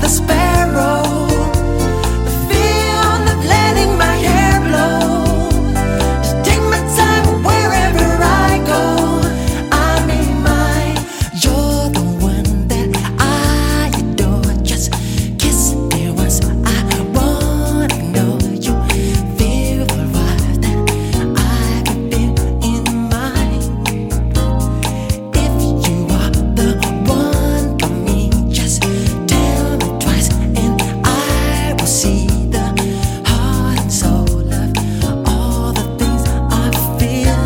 the sparrow. The feel of letting my hair blow. Just take my time wherever I go. I mean, you're the one that I adore. Just kiss me once, I wanna know you. Feel the vibe that I can feel in mine. If you are the one for me, just tell me twice and I will see the heart and soul of all the things I feel.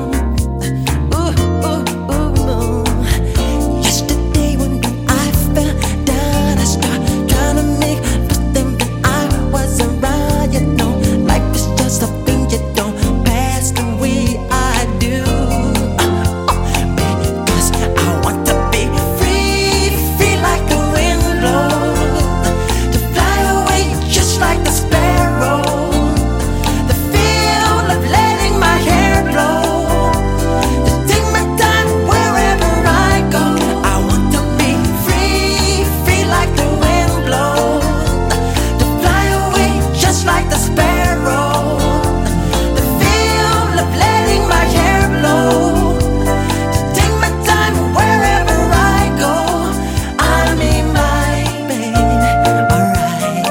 Ooh, ooh, ooh. Yesterday when I fell down, I started trying to make nothing, but I wasn't right. You know, life is just a thing you don't pass the way I do. Because I want to be free, free like the wind blows, to fly away just like the sparrow. The feel of letting my hair blow, to take my time wherever I go. I want to be free, free like the wind blows, to fly away just like the sparrow. The feel of letting my hair blow, to take my time wherever I go. I mean, my baby, alright.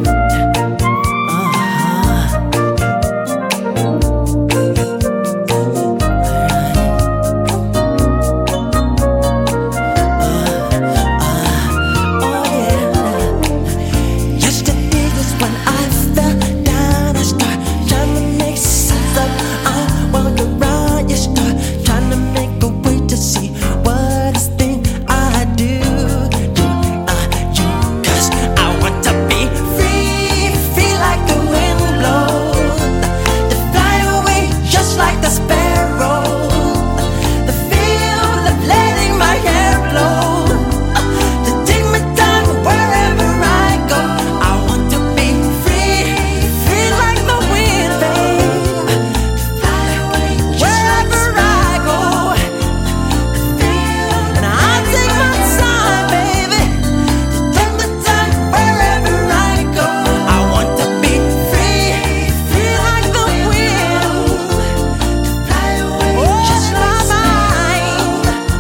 Oh yeah. Yesterday was when I fell down. I start trying to make sense of while you're around. You start trying to make a way to see what this thing I do. Cause I want to be free, free like the wind blows, to fly away just like the sparrow. The feel of letting my hair blow, to take my time wherever I go. I want to be free, free like the wind, babe, to fly away wherever I go. And I'll take my time, baby, to take my time wherever I go. I want to be free, free like the wind, to fly away just like mine.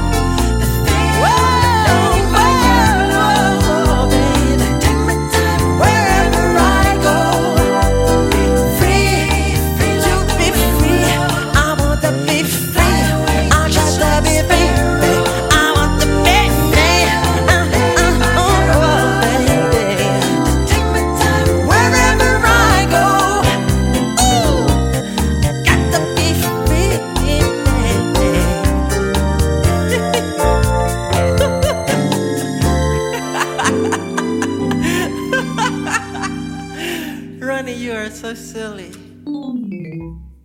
Letting my hair blow, baby, take my time wherever I go. Free, free to be free. I want to be free. I just to be free, baby. I want to be free. Oh, baby, take my time wherever I go. Ooh, got to be free, baby. Ronnie, you are so silly.